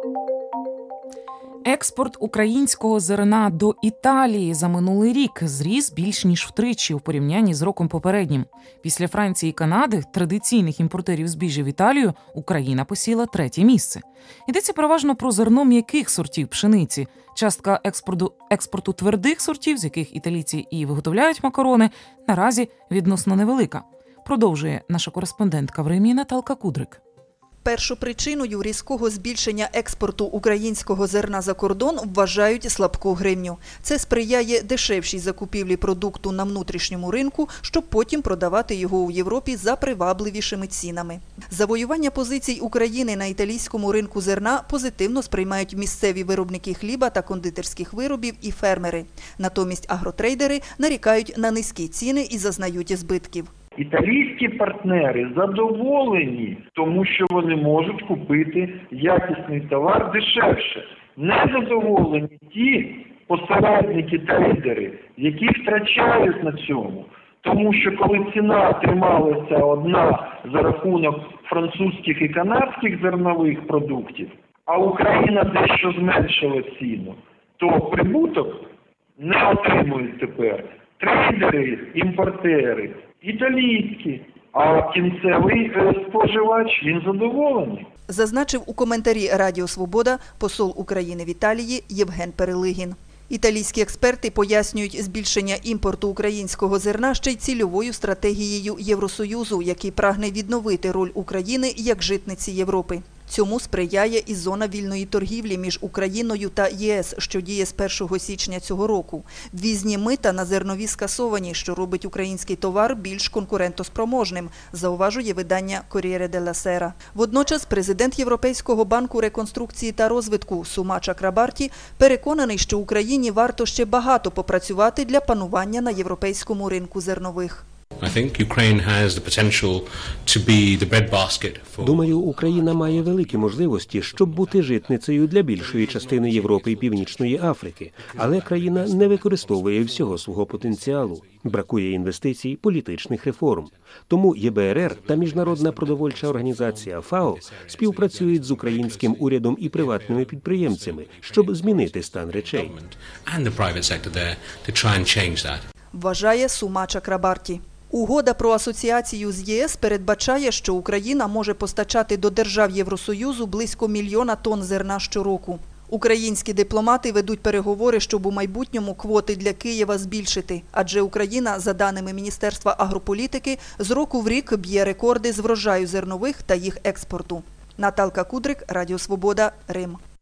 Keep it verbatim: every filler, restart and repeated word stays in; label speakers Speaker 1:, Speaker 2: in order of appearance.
Speaker 1: Експорт українського зерна до Італії за минулий рік зріс більш ніж втричі у порівнянні з роком попереднім. Після Франції і Канади, традиційних імпортерів збіжжя в Італію, Україна посіла третє місце. Йдеться переважно про зерно м'яких сортів пшениці. Частка експорту, експорту твердих сортів, з яких італійці і виготовляють макарони, наразі відносно невелика. Продовжує наша кореспондентка в Римі Наталка Кудрик.
Speaker 2: Першопричиною різкого збільшення експорту українського зерна за кордон вважають слабку гривню. Це сприяє дешевшій закупівлі продукту на внутрішньому ринку, щоб потім продавати його у Європі за привабливішими цінами. Завоювання позицій України на італійському ринку зерна позитивно сприймають місцеві виробники хліба та кондитерських виробів і фермери. Натомість агротрейдери нарікають на низькі ціни і зазнають збитків.
Speaker 3: Італійські партнери задоволені, тому що вони можуть купити якісний товар дешевше. Не задоволені ті посередники-трейдери, які втрачають на цьому. Тому що коли ціна трималася одна за рахунок французьких і канадських зернових продуктів, а Україна дещо зменшила ціну, то прибуток не отримують тепер трейдери, імпортери, італійські, а кінцевий споживач, він задоволений.
Speaker 2: Зазначив у коментарі Радіо Свобода посол України в Італії Євген Перелигін. Італійські експерти пояснюють збільшення імпорту українського зерна ще й цільовою стратегією Євросоюзу, який прагне відновити роль України як житниці Європи. Цьому сприяє і зона вільної торгівлі між Україною та ЄС, що діє з першого січня цього року. Ввізні мита на зернові скасовані, що робить український товар більш конкурентоспроможним, зауважує видання «Кор'єре делла Сера». Водночас президент Європейського банку реконструкції та розвитку Сума Чакрабарті переконаний, що Україні варто ще багато попрацювати для панування на європейському ринку зернових.
Speaker 4: Думаю, Україна має великі можливості, щоб бути житницею для більшої частини Європи і Північної Африки, але країна не використовує всього свого потенціалу. Бракує інвестицій, політичних реформ. Тому Є Бе Ер Ер та Міжнародна продовольча організація ФАО співпрацюють з українським урядом і приватними підприємцями, щоб змінити стан речей.
Speaker 2: Вважає Сума Чакрабарті. Угода про асоціацію з ЄС передбачає, що Україна може постачати до держав Євросоюзу близько мільйона тонн зерна щороку. Українські дипломати ведуть переговори, щоб у майбутньому квоти для Києва збільшити, адже Україна, за даними Міністерства агрополітики, з року в рік б'є рекорди з врожаю зернових та їх експорту. Наталка Кудрик, Радіо Свобода, Рим.